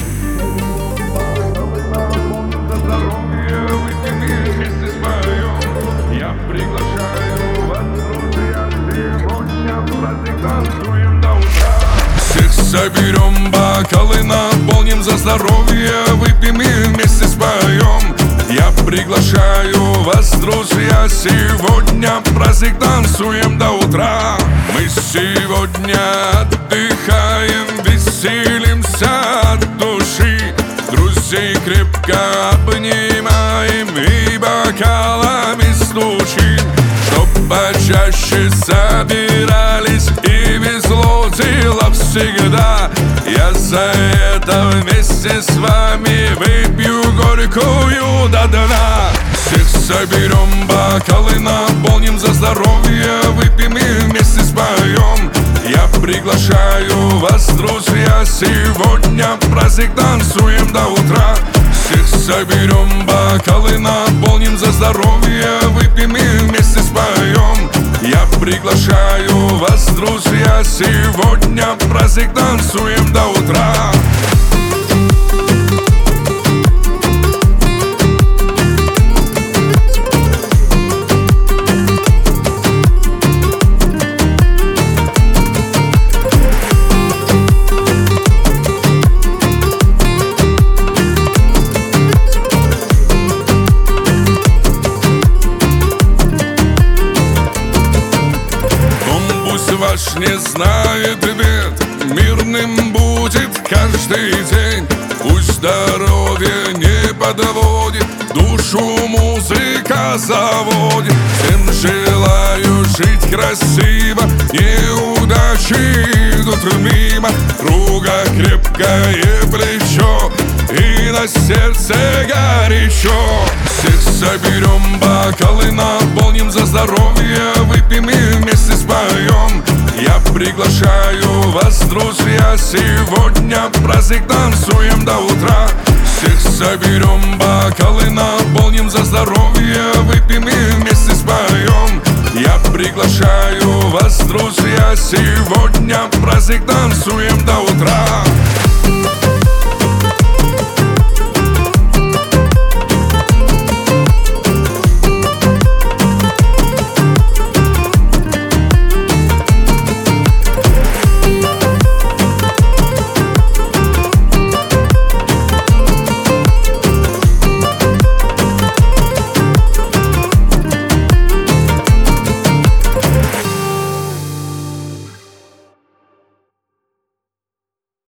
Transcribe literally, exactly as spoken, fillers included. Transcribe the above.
Я приглашаю вас, друзья, сегодня праздник, танцуем до утра. Всех соберем, бокалы наполним за здоровье, выпьем и вместе споем. Я приглашаю вас, друзья, сегодня праздник, танцуем до утра. Мы сегодня отдыхаем, веселимся от души. Друзей крепко обнимаем и бокалами стучим. Чтоб почаще собирались и везло дело всегда. Я за это вместе с вами выпью горькую до дна. Всех соберем, бокалы наполним за здоровье, выпьем и вместе споем. Я приглашаю вас, друзья, сегодня праздник, танцуем до утра. Всех соберем, бокалы наполним за здоровье, выпьем и вместе споем. Я приглашаю вас, друзья, сегодня праздник, танцуем до утра. Ваш не знает бед, мирным будет каждый день. Пусть здоровье не подводит, душу музыка заводит. Всем желаю жить красиво, неудачи идут мимо. Рука крепкое плечо и на сердце горячо. Всех соберем, бокалы наполним за здоровье, выпьем и вместе споем. Я приглашаю вас, друзья, сегодня праздник, танцуем до утра. Всех соберем, бокалы наполним за здоровье, выпьем и вместе споем. Я приглашаю вас, друзья, сегодня праздник, танцуем до утра.